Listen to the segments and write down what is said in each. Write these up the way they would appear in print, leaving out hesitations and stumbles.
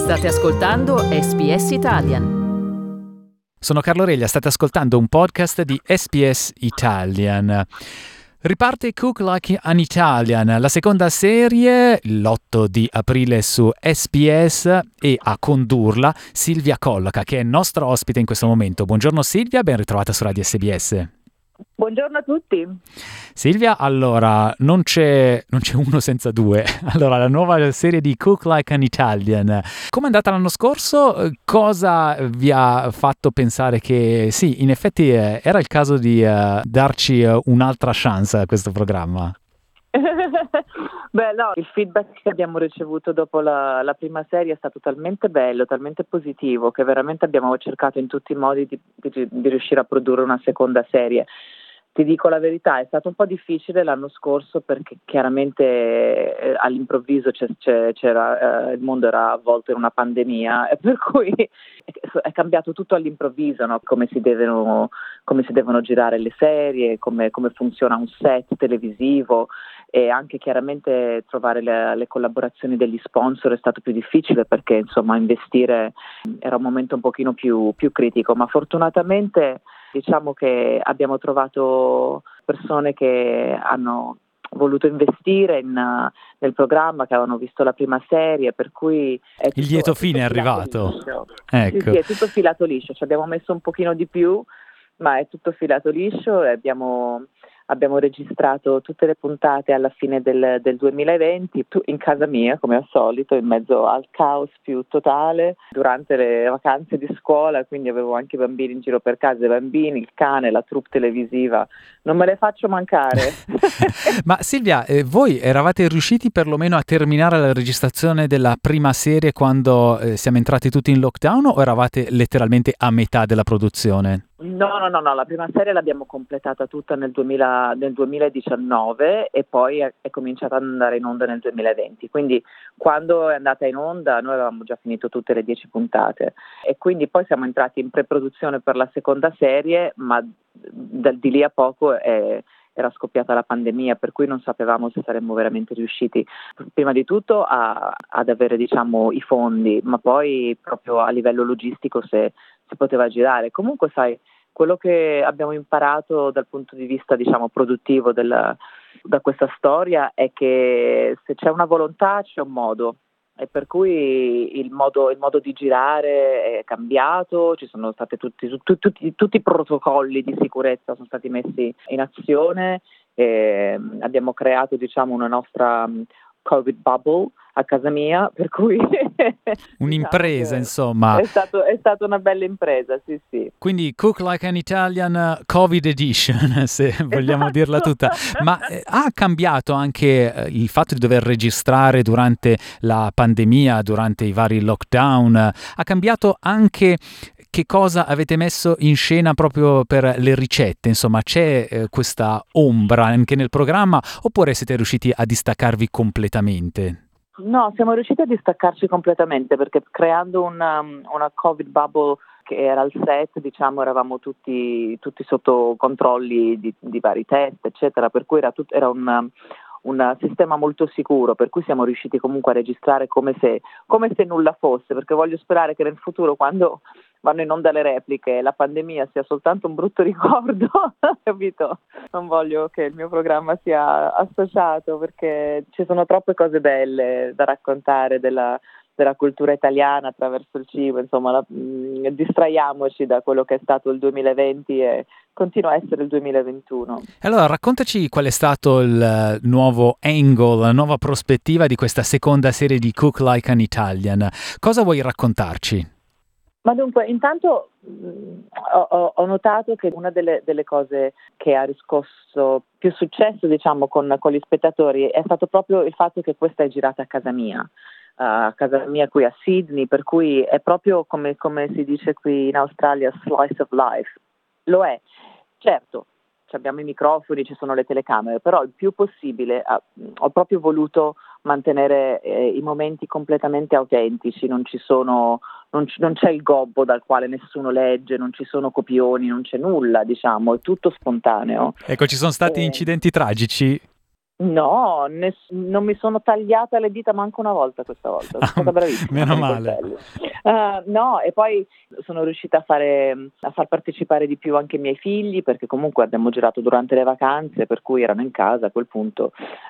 State ascoltando SBS Italian. Sono Carlo Reglia, state ascoltando un podcast di SBS Italian. Riparte Cook Like an Italian, la seconda serie, l'8 di aprile su SBS, e a condurla Silvia Colloca, che è nostra ospite in questo momento. Buongiorno Silvia, ben ritrovata su Radio SBS. Buongiorno a tutti. Silvia, allora, non c'è uno senza due. Allora, la nuova serie di Cook Like an Italian. Come è andata l'anno scorso? Cosa vi ha fatto pensare che sì, in effetti era il caso di darci un'altra chance a questo programma? Beh, no, il feedback che abbiamo ricevuto dopo la prima serie è stato talmente bello, talmente positivo, che veramente abbiamo cercato in tutti i modi di riuscire a produrre una seconda serie. Ti dico la verità, è stato un po' difficile l'anno scorso perché chiaramente all'improvviso c'era il mondo era avvolto in una pandemia, e per cui è cambiato tutto all'improvviso, no? Come si devono girare le serie, come funziona un set televisivo, e anche chiaramente trovare le collaborazioni degli sponsor è stato più difficile perché insomma investire era un momento un pochino più critico, ma fortunatamente diciamo che abbiamo trovato persone che hanno voluto investire nel programma, che avevano visto la prima serie, per cui il lieto fine è arrivato. Ecco. Sì, è tutto filato liscio, ci abbiamo messo un pochino di più, ma è tutto filato liscio, e abbiamo registrato tutte le puntate alla fine del 2020, in casa mia come al solito, in mezzo al caos più totale, durante le vacanze di scuola, quindi avevo anche i bambini in giro per casa, i bambini, il cane, la troupe televisiva, non me le faccio mancare. Ma Silvia, voi eravate riusciti perlomeno a terminare la registrazione della prima serie quando siamo entrati tutti in lockdown, o eravate letteralmente a metà della produzione? No, la prima serie l'abbiamo completata tutta nel 2019 e poi è cominciata ad andare in onda nel 2020, quindi quando è andata in onda noi avevamo già finito tutte le 10 puntate, e quindi poi siamo entrati in pre-produzione per la seconda serie, ma di lì a poco era scoppiata la pandemia, per cui non sapevamo se saremmo veramente riusciti prima di tutto ad avere, diciamo, i fondi, ma poi proprio a livello logistico se si poteva girare. Comunque sai, quello che abbiamo imparato dal punto di vista, diciamo, produttivo da questa storia è che se c'è una volontà c'è un modo, e per cui il modo di girare è cambiato, ci sono stati tutti i protocolli di sicurezza sono stati messi in azione, e abbiamo creato, diciamo, una nostra Covid bubble a casa mia, per cui un'impresa, insomma. È stata una bella impresa, sì. Quindi Cook Like an Italian Covid Edition, se vogliamo dirla tutta. Ma ha cambiato anche il fatto di dover registrare durante la pandemia, durante i vari lockdown? Ha cambiato anche che cosa avete messo in scena proprio per le ricette? Insomma, c'è questa ombra anche nel programma, oppure siete riusciti a distaccarvi completamente? No, siamo riusciti a distaccarci completamente, perché creando una Covid bubble che era al set, diciamo, eravamo tutti sotto controlli di vari test, eccetera, per cui era un sistema molto sicuro, per cui siamo riusciti comunque a registrare come se nulla fosse, perché voglio sperare che nel futuro, quando vanno in onda le repliche, la pandemia sia soltanto un brutto ricordo, capito? Non voglio che il mio programma sia associato, perché ci sono troppe cose belle da raccontare della cultura italiana attraverso il cibo, insomma, distraiamoci da quello che è stato il 2020 e continua a essere il 2021. Allora, raccontaci qual è stato il nuovo angle, la nuova prospettiva di questa seconda serie di Cook Like an Italian. Cosa vuoi raccontarci? Ma dunque, intanto ho notato che una delle cose che ha riscosso più successo, diciamo, con gli spettatori è stato proprio il fatto che questa è girata a casa mia qui a Sydney, per cui è proprio come si dice qui in Australia, slice of life. Lo è, certo, abbiamo i microfoni, ci sono le telecamere, però il più possibile ho proprio voluto mantenere i momenti completamente autentici, non c'è il gobbo dal quale nessuno legge, non ci sono copioni, non c'è nulla, diciamo, è tutto spontaneo. Ecco, ci sono stati incidenti tragici? No, non mi sono tagliata le dita manco una volta questa volta, sono stata bravissima Meno con i male. coltelli. No, e poi sono riuscita a far partecipare di più anche i miei figli, perché comunque abbiamo girato durante le vacanze, per cui erano in casa a quel punto.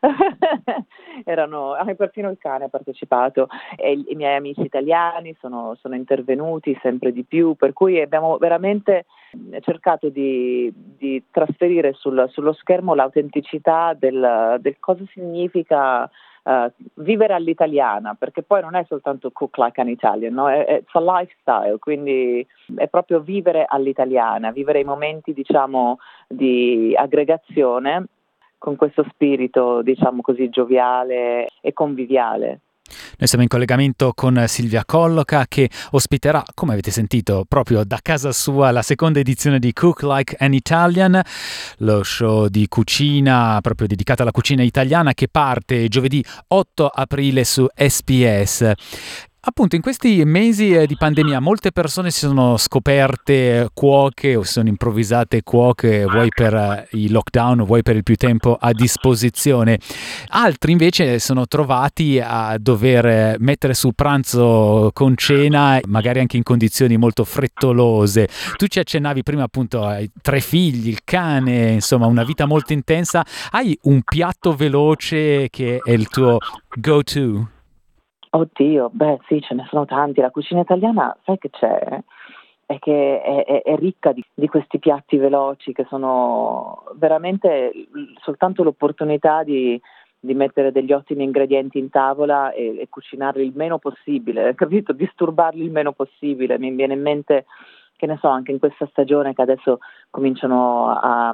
Anche perfino il cane ha partecipato, e i miei amici italiani sono intervenuti sempre di più, per cui abbiamo veramente cercato di trasferire sullo schermo l'autenticità del cosa significa vivere all'italiana, perché poi non è soltanto cook like an Italian, no? It's a lifestyle, quindi è proprio vivere all'italiana, vivere i momenti, diciamo, di aggregazione con questo spirito, diciamo così, gioviale e conviviale. Noi siamo in collegamento con Silvia Colloca, che ospiterà, come avete sentito, proprio da casa sua la seconda edizione di Cook Like an Italian, lo show di cucina proprio dedicato alla cucina italiana, che parte giovedì 8 aprile su SBS. Appunto, in questi mesi di pandemia molte persone si sono scoperte cuoche o si sono improvvisate cuoche, vuoi per i lockdown, vuoi per il più tempo a disposizione. Altri invece sono trovati a dover mettere su pranzo con cena, magari anche in condizioni molto frettolose. Tu ci accennavi prima appunto ai 3 figli, il cane, insomma una vita molto intensa. Hai un piatto veloce che è il tuo go-to? Oddio, beh sì, ce ne sono tanti. La cucina italiana, sai che c'è? È che è ricca di questi piatti veloci che sono veramente soltanto l'opportunità di mettere degli ottimi ingredienti in tavola e cucinarli il meno possibile, capito? Disturbarli il meno possibile. Mi viene in mente, che ne so, anche in questa stagione che adesso cominciano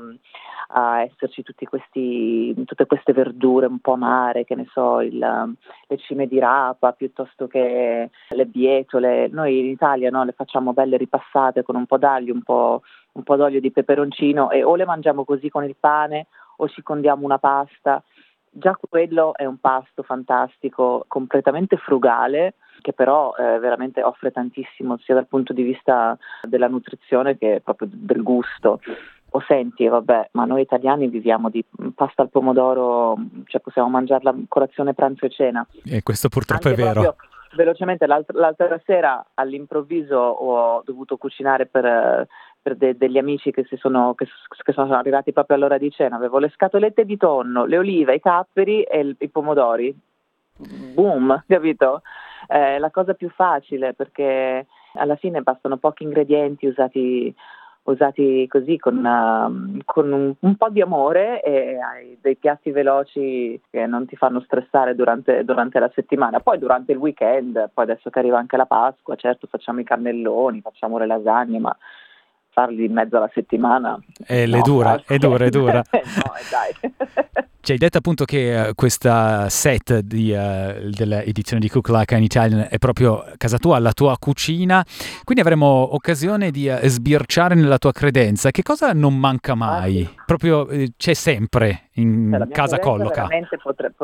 a esserci tutte queste verdure un po' amare, che ne so, le cime di rapa piuttosto che le bietole. Noi in Italia, no, le facciamo belle ripassate con un po' d'aglio, un po' d'olio di peperoncino, e o le mangiamo così con il pane o ci condiamo una pasta. Già quello è un pasto fantastico, completamente frugale, che però veramente offre tantissimo sia dal punto di vista della nutrizione che proprio del gusto. O senti, vabbè, ma noi italiani viviamo di pasta al pomodoro, cioè possiamo mangiarla colazione, pranzo e cena. E questo purtroppo Anche è vero. proprio velocemente, l'altra sera all'improvviso ho dovuto cucinare per degli amici che sono arrivati proprio all'ora di cena. Avevo le scatolette di tonno, le olive, i capperi e i pomodori. Boom, capito? La cosa più facile, perché alla fine bastano pochi ingredienti usati così con un po' di amore, e hai dei piatti veloci che non ti fanno stressare durante la settimana. Poi durante il weekend, poi adesso che arriva anche la Pasqua, certo facciamo i cannelloni, facciamo le lasagne, ma farli in mezzo alla settimana È no, dura, dai. è dura, è dura. No, dai. Ci hai detto appunto che questa set dell'edizione di Cook Like an Italian è proprio casa tua, la tua cucina, quindi avremo occasione di sbirciare nella tua credenza. Che cosa non manca mai? Sì. Proprio c'è sempre in La mia casa credenza Colloca. veramente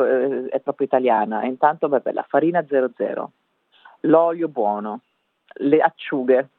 è proprio italiana. E intanto, vabbè, la farina 00, l'olio buono, le acciughe,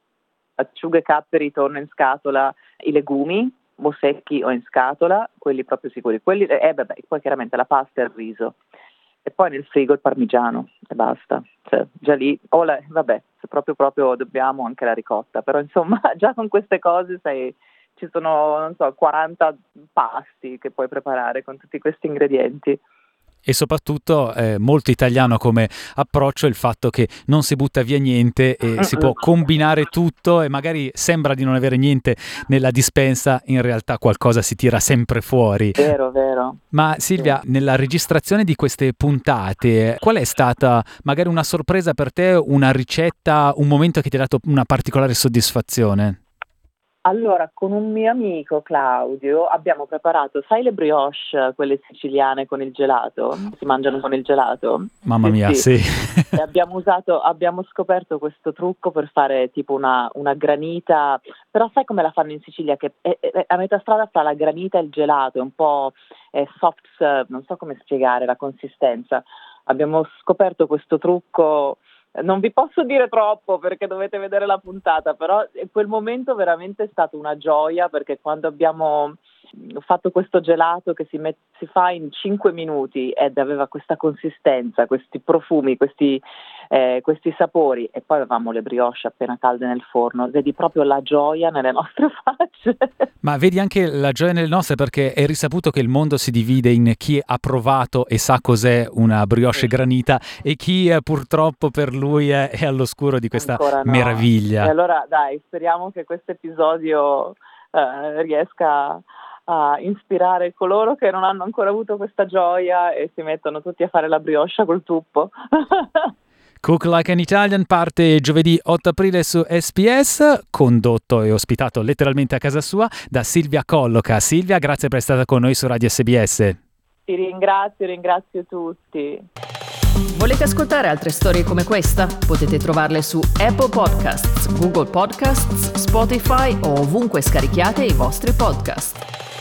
capperi, tonno in scatola, i legumi, o secchi o in scatola, quelli proprio sicuri. Quelli, vabbè, poi chiaramente la pasta e il riso. E poi nel frigo il parmigiano e basta. Cioè, già lì, vabbè, se proprio dobbiamo anche la ricotta, però insomma già con queste cose ci sono, non so, 40 pasti che puoi preparare con tutti questi ingredienti. E soprattutto molto italiano come approccio il fatto che non si butta via niente e si può combinare tutto, e magari sembra di non avere niente nella dispensa, in realtà qualcosa si tira sempre fuori. Vero. Ma Silvia, nella registrazione di queste puntate, qual è stata magari una sorpresa per te, una ricetta, un momento che ti ha dato una particolare soddisfazione? Allora, con un mio amico Claudio abbiamo preparato, sai, le brioche, quelle siciliane con il gelato? Si mangiano con il gelato? Mamma mia, sì. E abbiamo scoperto questo trucco per fare tipo una granita, però sai come la fanno in Sicilia? Che è a metà strada fra la granita e il gelato, è un po' soft serve, non so come spiegare la consistenza. Abbiamo scoperto questo trucco. Non vi posso dire troppo perché dovete vedere la puntata, però in quel momento veramente è stata una gioia, perché quando abbiamo ho fatto questo gelato che si fa in 5 minuti ed aveva questa consistenza, questi profumi, questi sapori, e poi avevamo le brioche appena calde nel forno. Vedi proprio la gioia nelle nostre facce. Ma vedi anche la gioia nelle nostre, perché è risaputo che il mondo si divide in chi ha provato e sa cos'è una brioche granita e chi purtroppo per lui è all'oscuro di questa meraviglia. E allora dai, speriamo che questo episodio riesca a ispirare coloro che non hanno ancora avuto questa gioia e si mettono tutti a fare la brioche col tuppo. Cook Like an Italian parte giovedì 8 aprile su SPS, condotto e ospitato letteralmente a casa sua da Silvia Colloca. Silvia, grazie per essere stata con noi su Radio SBS. Ti ringrazio tutti. Volete ascoltare altre storie come questa? Potete trovarle su Apple Podcasts, Google Podcasts, Spotify o ovunque scarichiate i vostri podcast.